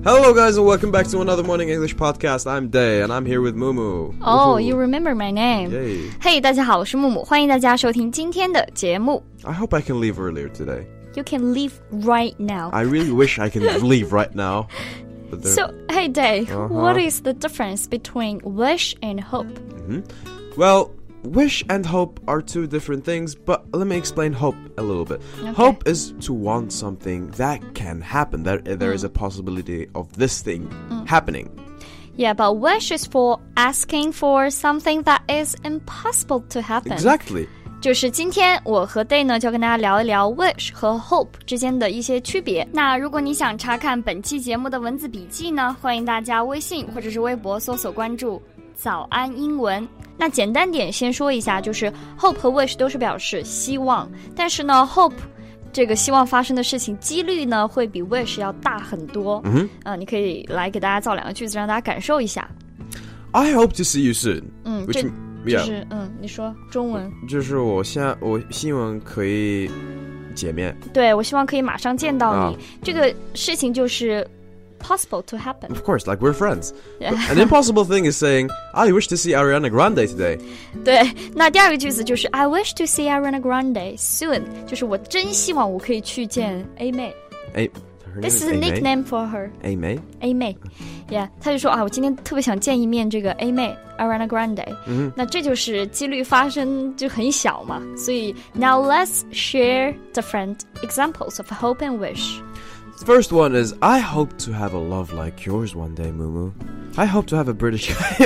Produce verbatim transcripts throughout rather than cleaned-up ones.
Hello guys and welcome back to another Morning English podcast. I'm Day and I'm here with Mumu. Oh, you remember my name. Yay. Hey, 大家好，我是木木，欢迎大家收听今天的节目。 I hope I can leave earlier today. You can leave right now. I really wish I can leave right now. But So, hey Day, uh-huh. what is the difference between wish and hope? Mm-hmm. Well, wish and hope are two different things, but let me explain hope a little bit. Okay. Hope is to want something that can happen, that there is a possibility of this thing mm. happening. Yeah, but wish is for asking for something that is impossible to happen. Exactly. 就是今天我和 Day 呢就要跟大家聊一聊 wish 和 hope 之间的一些区别。那如果你想查看本期节目的文字笔记呢，欢迎大家微信或者是微博搜索关注早安英文。那简单点先说一下，就是 hope 和 wish 都是表示希望，但是呢 hope 这个希望发生的事情几率呢会比 wish 要大很多。嗯哼，呃，你可以来给大家造两个句子让大家感受一下。 I hope to see you soon. 嗯， which 这 Yeah. 就是嗯，你说中文。 就是我现在我希望可以见面。 对，我希望可以马上见到你。 啊、 这个事情就是 possible to happen. Of course, like we're friends. Yeah. An impossible thing is saying, I wish to see Ariana Grande today. 对，那第二个句子就是 I wish to see Ariana Grande soon. 就是我真希望我可以去见 A 妹。 A, her This is name a is nickname for her. A 妹 A 妹 Yeah, 他就说啊，我今天特别想见一面这个 A 妹 Ariana Grande、嗯、那这就是几率发生就很小嘛，所以 Now let's share different examples of hope and wish. First one is, I hope to have a love like yours one day, Mumu. I hope to have a British guy.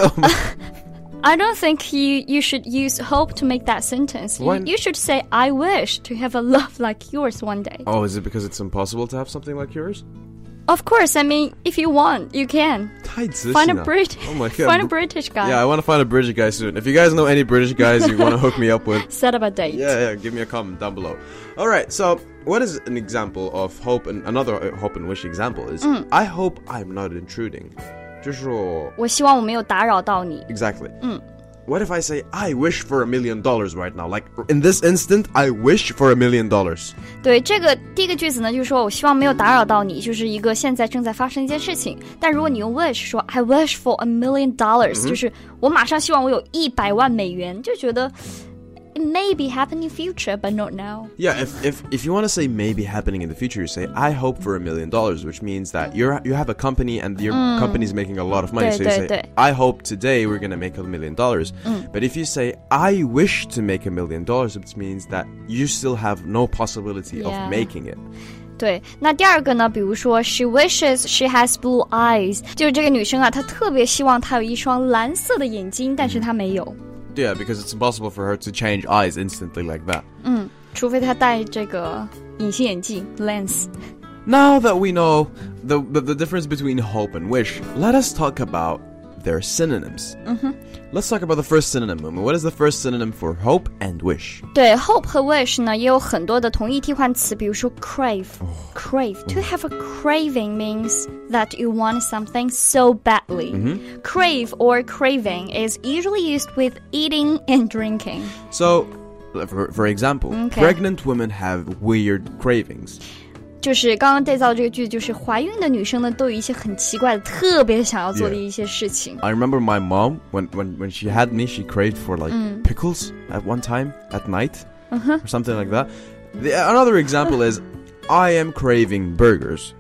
I don't think you, you should use hope to make that sentence. You, you should say, I wish to have a love like yours one day. Oh, is it because it's impossible to have something like yours? Of course, I mean, if you want, you can. Find a Brit- oh my God. Find a British guy. Yeah, I want to find a British guy soon. If you guys know any British guys you want to hook me up with, set up a date. Yeah, yeah, give me a comment down below. All right, so what is an example of hope, and another hope and wish example is, mm. I hope I'm not intruding. 就是说我希望我没有打扰到你。 Exactly. Mm. What if I say, I wish for a million dollars right now? Like, in this instant, I wish for a million dollars. 对，这个第一个句子呢，就是说我希望没有打扰到你，就是一个现在正在发生一件事情。但如果你用 wish 说 I wish for a million dollars、嗯、就是我马上希望我有一百万美元，就觉得 it may be happening in future, but not now. Yeah, if if if you want to say maybe happening in the future, you say I hope for a million dollars, which means that you're you have a company and your mm. company's making a lot of money. 对 so you say 对对 I hope today we're gonna make a million dollars. Mm. But if you say I wish to make a million dollars, it means that you still have no possibility yeah. of making it. 对，那第二个呢，比如说 she wishes she has blue eyes， 就是这个女生啊，她特别希望她有一双蓝色的眼睛，但是她没有。 Yeah, because it's impossible for her to change eyes instantly like that. 嗯，除非她戴这个隐形眼镜 lens. Now that we know the, the, the difference between hope and wish, let us talk about their synonyms. Mm-hmm. Let's talk about the first synonym, Mumu. What is the first synonym for hope and wish? 对 hope 和 wish 呢也有很多的同义替换词，比如说 crave、oh. crave to have a craving means that you want something so badly. Mm-hmm. Crave or craving is usually used with eating and drinking. So, for, for example, okay. pregnant women have weird cravings. 就是刚刚对照这个句子，就是怀孕的女生呢都有一些很奇怪的特别想要做的一些事情。 I remember my mom when when when she had me, she craved for like mm. pickles at one time at night uh-huh. or something like that. The, another example is I am craving burgers.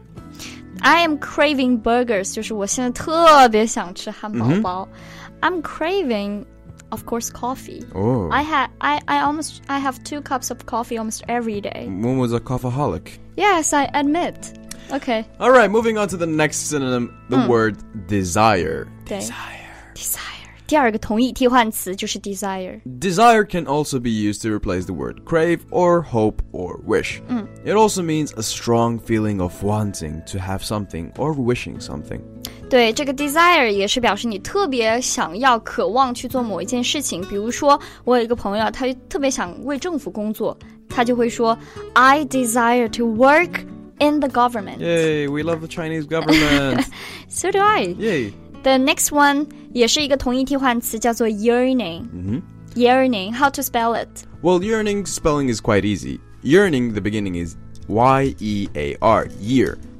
I am craving burgers 就是我现在特别想吃汉堡包。Mm-hmm. I'm craving Of course, coffee. Oh. I had I, I almost I have two cups of coffee almost every day. One was a coffeeholic. Yes, I admit. Okay. All right, moving on to the next synonym, the mm. word desire. Desire. Desire. 第二个同义替换词就是 desire. Desire can also be used to replace the word crave or hope or wish. Mm. It also means a strong feeling of wanting to have something or wishing something. 对，这个 desire 也是表示你特别想要渴望去做某一件事情，比如说我有一个朋友，他特别想为政府工作，他就会说 I desire to work in the government. Yay, we love the Chinese government. So do I. Yay. The next one 也是一个同义替换词，叫做 yearning. Mm-hmm. Yearning, how to spell it? Well, yearning spelling is quite easy. Yearning, the beginning is Y E A R, year.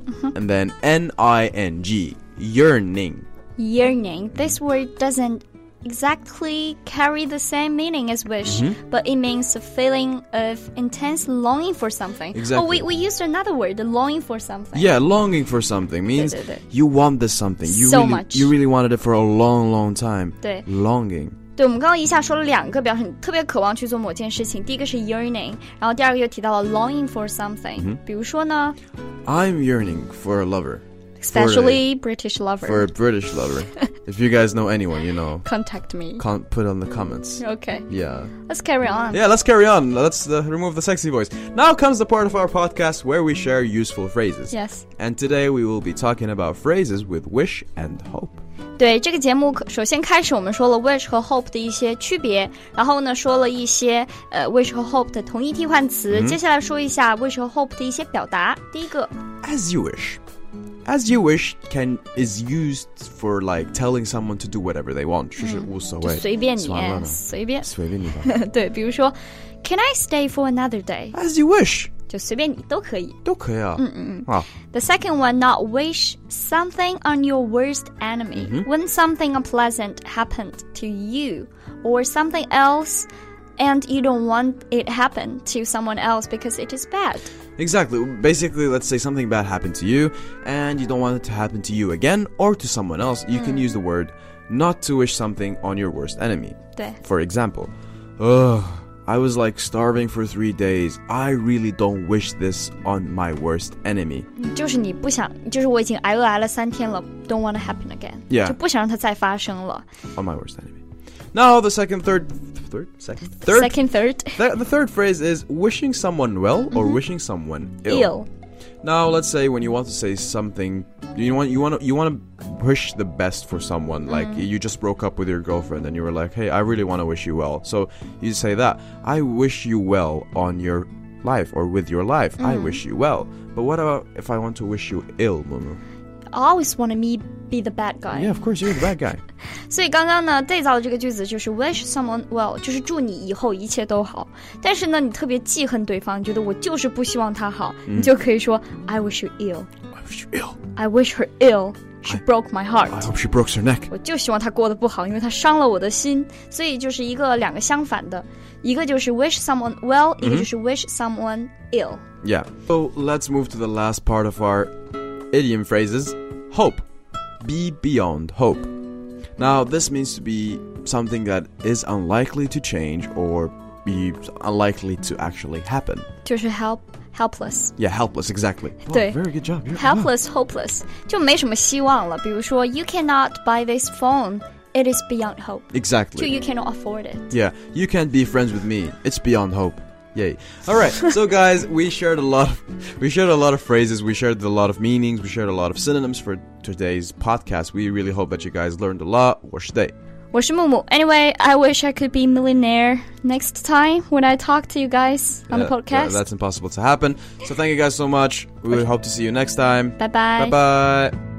Mm-hmm. And then N I N G, yearning. Yearning. This word doesn't exactly carry the same meaning as wish, mm-hmm. but it means a feeling of intense longing for something. Exactly. Oh, we, we used another word, the longing for something. Yeah, longing for something means 对对对 you want this something. You So really, much. You really wanted it for a long, long time. 对 Longing. 对，我们刚刚一下说了两个表示你特别渴望去做某件事情，第一个是 yearning， 然后第二个又提到了 longing for something、嗯、比如说呢 I'm yearning for a lover. Especially for a, British lover. For a British lover. If you guys know anyone, you know. Contact me. Con- put on the comments. Okay. Yeah. Let's carry on. Yeah, let's carry on. Let's uh, remove the sexy voice. Now comes the part of our podcast where we share useful phrases. Yes. And today we will be talking about phrases with wish and hope. 对，这个节目首先开始我们说了 wish 和 hope 的一些区别，然后呢说了一些呃 wish 和 hope 的同义替换词、嗯、接下来说一下 wish 和 hope 的一些表达。第一个 As you wish. As you wish can is used for like telling someone to do whatever they want. 就是无所谓， 随便你，随便随便你吧。 对，比如说 Can I stay for another day? As you wish. 就随便你都可以， 都可以啊。 嗯嗯嗯。 The second one, not wish something on your worst enemy. Mm-hmm. When something unpleasant happened to you or something else, and you don't want it happen to someone else because it is bad. Exactly. Basically, let's say something bad happened to you, and you don't want it to happen to you again or to someone else. You mm. can use the word not to wish something on your worst enemy. 对。 For example, ugh. I was like starving for three days. I really don't wish this on my worst enemy. 就是你不想，就是我已经挨饿挨了三天了 ，don't want to happen again. Yeah. 就不想让它再发生了。 On my worst enemy. Now the second, third, third, second, third. Second, third. The, the third phrase is wishing someone well or mm-hmm. wishing someone ill. Ill. Now let's say when you want to say something, you want you want to you want to wish the best for someone. Like mm. you just broke up with your girlfriend and you were like, hey, I really want to wish you well. So you say that, I wish you well on your life or with your life. Mm. I wish you well. But what about if I want to wish you ill, Mumu? I always want me be the bad guy. Yeah, of course, you're the bad guy. 所以刚刚呢对照的这个句子就是 wish someone well， 就是祝你以后一切都好。但是呢你特别记恨对方，你觉得我就是不希望他好，嗯、你就可以说 I wish you ill. I wish you ill. I wish her ill. She I, broke my heart. I hope she broke her neck. 我就希望她过得不好，因为她伤了我的心。所以就是一个两个相反的，一个就是 wish someone well，、嗯、一个就是 wish someone ill. Yeah. So let's move to the last part of our idiom phrases. Hope. Be beyond hope. Now, this means to be something that is unlikely to change or be unlikely to actually happen. 就是 help, helpless. Yeah, helpless, exactly. Wow, 对 very good job. Helpless, hopeless. 就没什么希望了。比如说 You cannot buy this phone. It is beyond hope. Exactly. 就 you cannot afford it. Yeah, you can't be friends with me. It's beyond hope. Yay. All right. So guys, we shared a lot of we shared a lot of phrases, we shared a lot of meanings, we shared a lot of synonyms for today's podcast. We really hope that you guys learned a lot. 我是 Day. 我是木木. Anyway, I wish I could be millionaire next time when I talk to you guys on yeah, the podcast. Yeah, that's impossible to happen. So thank you guys so much. We hope to see you next time. Bye bye. Bye bye.